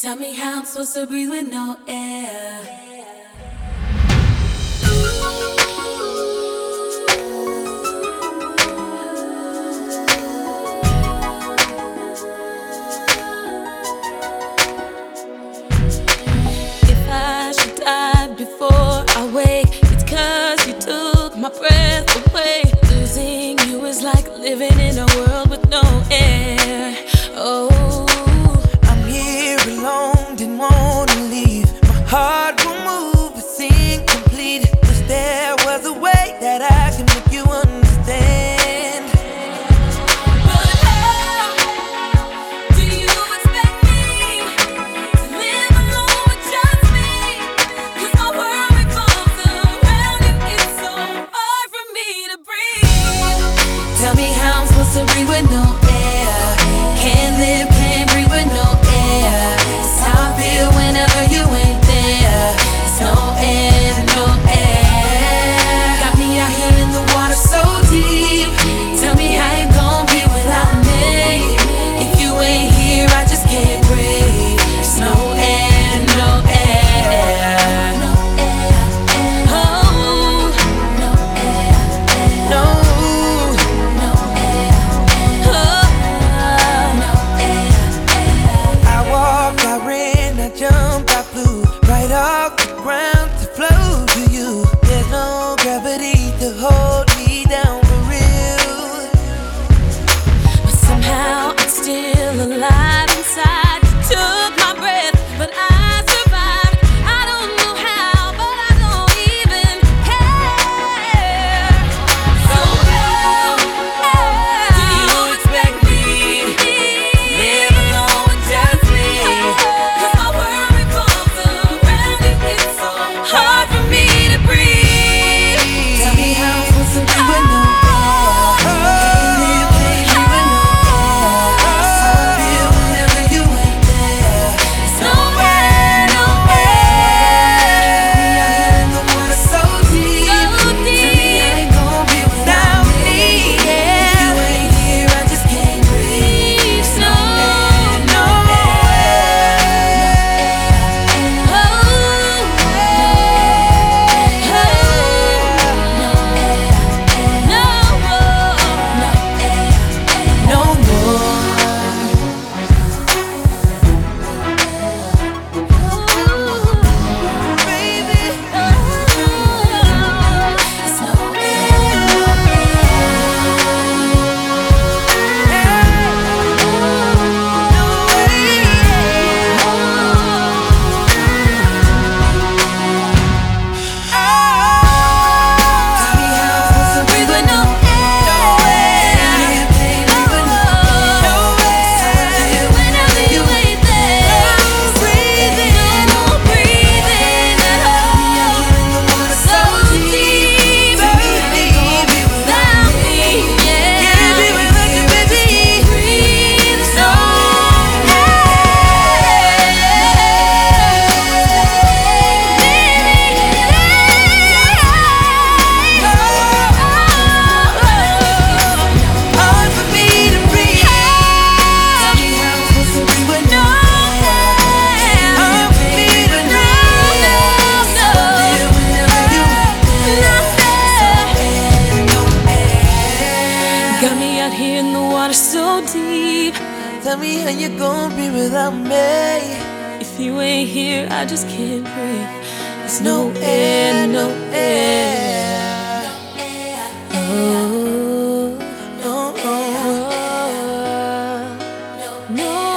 Tell me how I'm supposed to breathe with no air. If I should die before I wake, it's 'cause you took my breath away. Losing you is like living in a world with no air. Oh, I'm here alone, didn't wanna leave. My heart will move, it's incomplete. Wish there was a way that I can make you understand. but how do you expect me to live alone with just me? 'Cause my world revolves around you. It's so hard for me to breathe. Tell me how I'm supposed to breathe with no air. Can't live, can't breathe with no air. It's how I feel whenever you ain't there. It's no air, no air. Got me out here in the water so deep. Tell me how you gon' be without me. If you ain't here, I just can't breathe. It's no air, no air. No air, oh, no air, No, no air, oh, no air. I walked, I ran, I jumped, I flew right off the ground to flow to you. There's no gravity to hold me down for real. But somehow I'm still alive inside. You took my breath, but I survived. I don't know how, but I don't even care. So how do you expect me to live alone with just me? 'Cause my world revolves around you. It's so hard for me to breathe. Tell me how I'm supposed to breathe with no air. Got me out here in the water so deep. Tell me how you gon' be without me. If you ain't here, I just can't breathe. There's no air, no air. Oh, No, no. no